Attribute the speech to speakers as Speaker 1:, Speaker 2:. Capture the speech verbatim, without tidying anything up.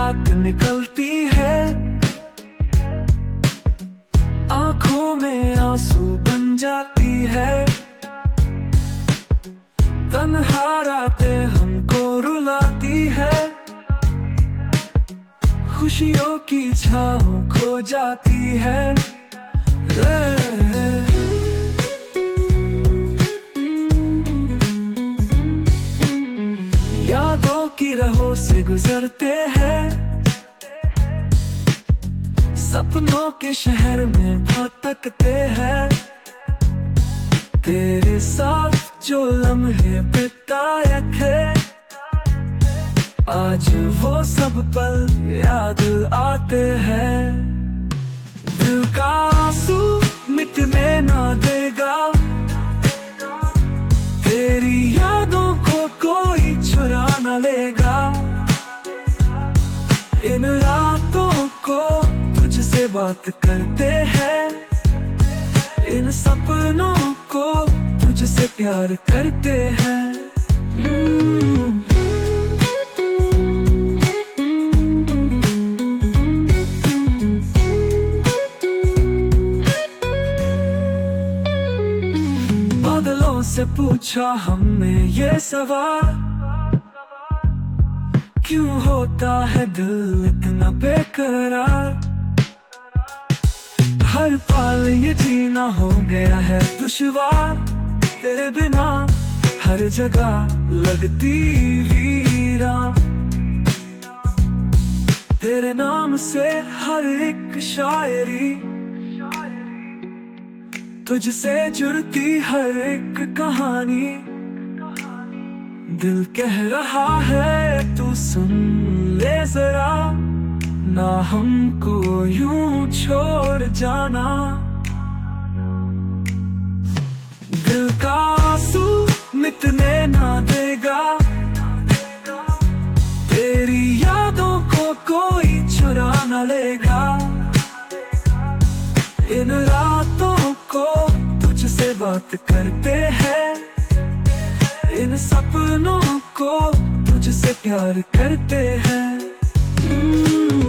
Speaker 1: रात निकलती है, आंखों में आंसू बन जाती है। तन्हा रातें हमको रुलाती है, खुशियों की छाँव खो जाती है। यादों की राहों से गुजरते हैं, सपनों के शहर में भटकते हैं। तेरे साथ जो लम्हे बिताए थे, आज वो सब पल याद आते हैं। दिल का आंसू मिटने ना देगा, तेरी यादों को कोई चुरा न लेगा। इन रातों को तुझसे बात करते हैं, इन सपनों को तुझसे प्यार करते हैं। बादलों से पूछा हमने ये सवाल, क्यों होता है दिल इतना बेकरार। हर पल ये जीना हो गया है दुश्वार, तेरे बिना हर जगह लगती वीरा। तेरे नाम से हर एक शायरी, तुझसे जुड़ती हर एक कहानी। दिल कह रहा है तू सुन ले जरा, ना हमको यूं छोड़ जाना। दिल का आंसू मिटने ना देगा, तेरी यादों को कोई चुरा न लेगा। इन रातों को तुझसे बात करते हैं, इन सपनों को तुझसे प्यार करते हैं।